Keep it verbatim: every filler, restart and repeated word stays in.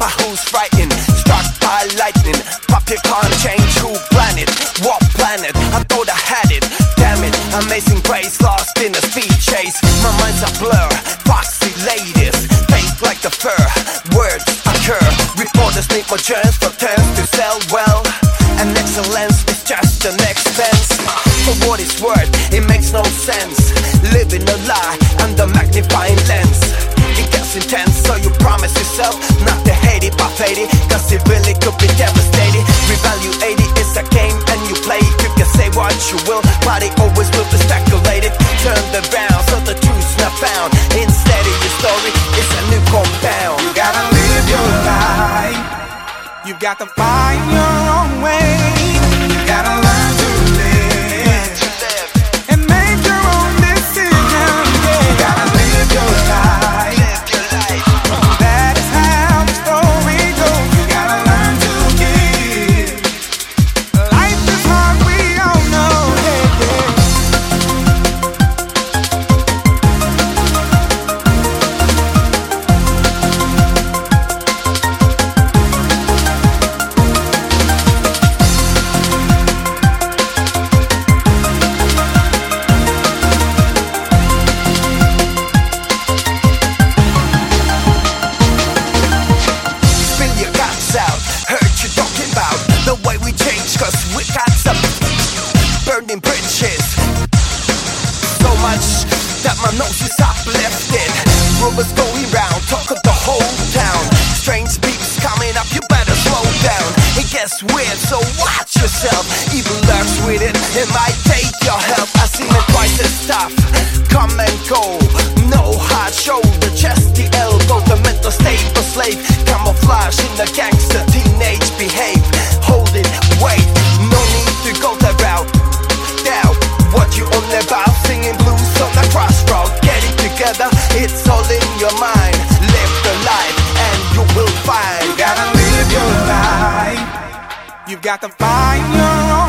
but who's frightened? Struck by lightning, pop you can't change who planet, what planet? I thought I had it, damn it. Amazing grace, lost in a speed chase. My mind's a blur, foxy ladies, fake like the fur. Words occur, reporters need more germs for terms to sell well. And excellence is just an expense. For what it's worth, it makes no sense. Living a lie under magnifying lens. It gets intense, so you promise yourself not to hate it but fade it, cause it really could be devastating. Revalue eighty is a game and you play it. You can say what you will, but it always will be speculated. Turn the bounds so the truth's not found. Instead of your story, it's a new compound. You gotta live your life. You got to find your own way. You gotta learn to live and make your own decisions. Yeah. You gotta live your life. That is how the story goes. You gotta learn to give. Life is hard, we all know. Burning bridges, so much that my nose is uplifted. Rumors going round, talk of the whole town. Strange beats coming up, you better slow down. It gets weird, so watch yourself. Evil lurks with it, it might take your help. I see me twice as tough, come and go. No hard shoulder, chest the elbow. The mental stable slave, camouflage in the gangster teenage behave. Hold it, wait, no need to go that route. What you on about, singing blues on the crossroad. Get it together, it's all in your mind. Live the life and you will find. You gotta live your life. You've got to find your own